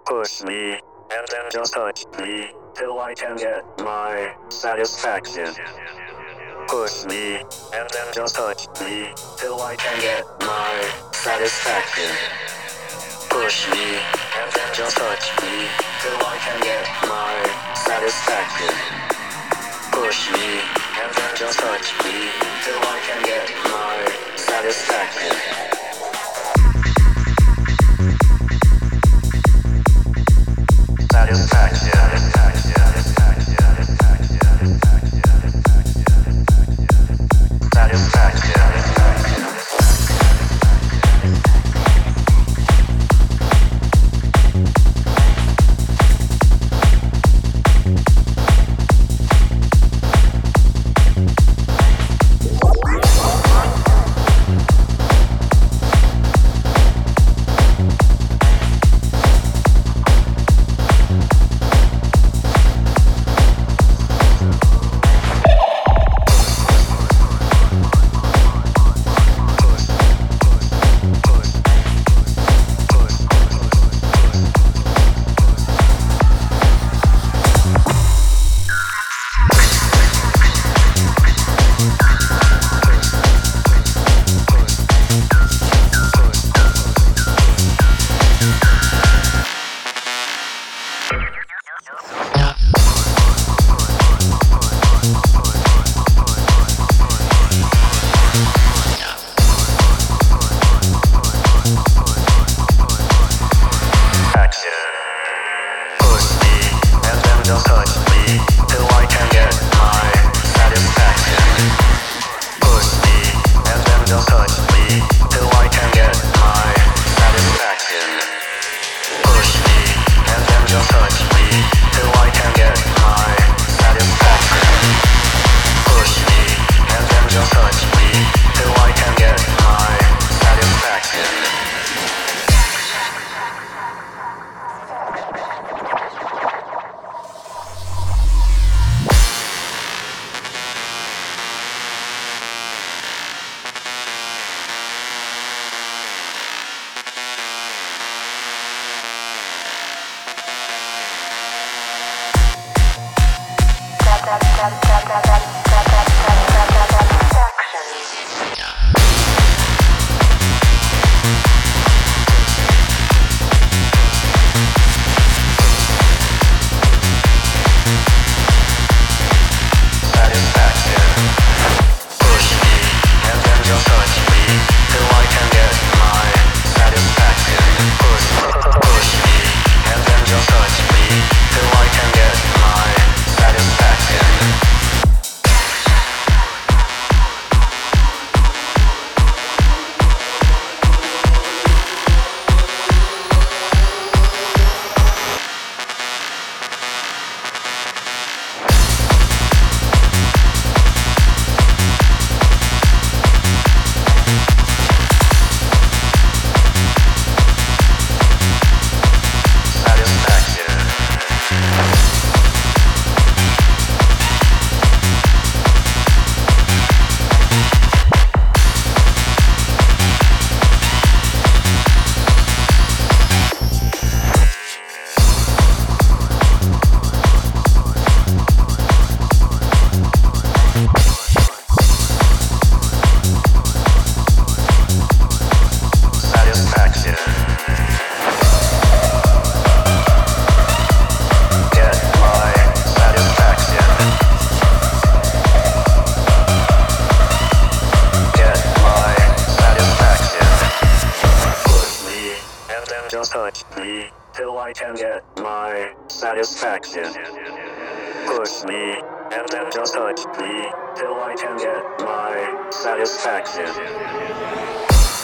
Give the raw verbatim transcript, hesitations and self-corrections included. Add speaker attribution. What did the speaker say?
Speaker 1: Push me, and then just touch me, till I can get my satisfaction. Push me, and then just touch me, till I can get my satisfaction. Push me, and then just touch me, till I can get my satisfaction. Push me, and then just touch me, till I can get my satisfaction. Satisfaction. Just touch me till I can get my satisfaction. Push me and then just touch me till I can get my satisfaction.